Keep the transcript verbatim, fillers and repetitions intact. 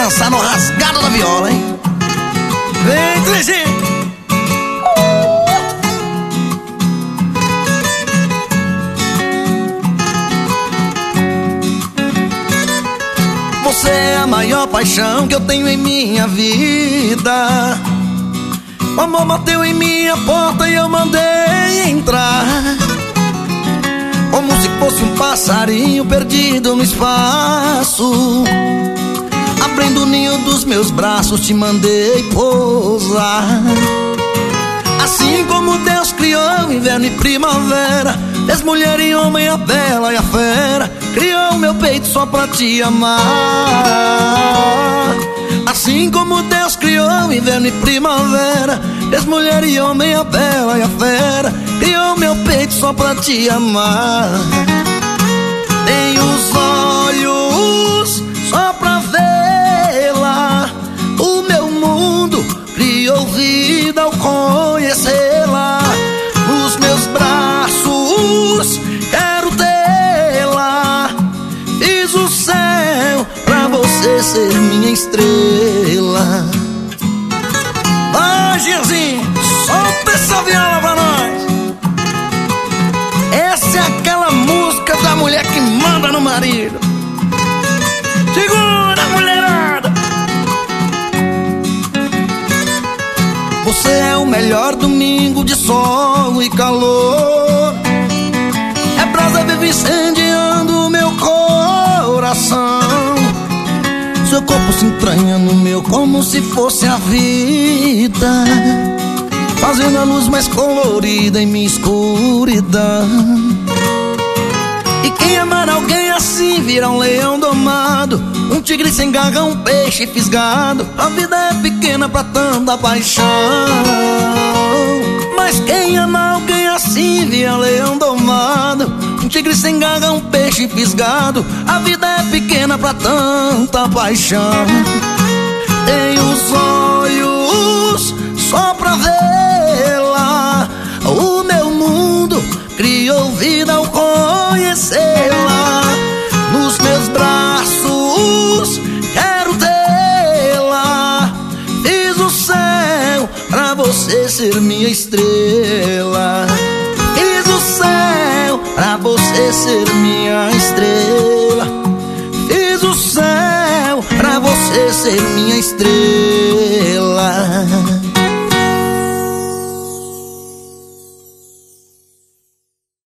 dançar no rasgado da viola, hein? Vem, Clezinho! Você é a maior paixão que eu tenho em minha vida. O amor bateu em minha porta e eu mandei entrar, como se fosse um passarinho perdido no espaço. Abrindo o ninho dos meus braços te mandei pousar. Assim como Deus criou inverno e primavera, fez mulher e homem, a bela e a fera, criou meu peito só pra te amar. Assim como Deus criou inverno e primavera, fez mulher e homem, a bela e a fera, criou meu peito só pra te amar. Tem os olhos só pra vê-la, o meu mundo criou vida ao conhecê-la. Nos meus braços quero tê-la, fiz o céu pra você ser minha estrela. Vai, Giazinho, solta essa viola pra nós. Essa é aquela música da mulher que manda no marido. Segura, mulherada! Você é o melhor domingo de sol e calor, é brasa viva incendiando o meu coração. Seu corpo se entranha no meu como se fosse a vida, fazendo a luz mais colorida em minha escuridão. E quem amar alguém assim vira um leão domado, um tigre sem garra, um peixe fisgado. A vida é pequena pra tanta paixão, mas quem ama alguém assim vira leão domado, um tigre sem garra, um peixe fisgado. A vida é pequena pra tanta paixão. Tem os olhos só pra vê-la, o meu mundo criou vida ao conhecê-la. Nos meus braços quero tê-la, fiz o céu pra você ser minha estrela. Fiz o céu pra você ser minha estrela. Fiz o céu pra você ser minha estrela.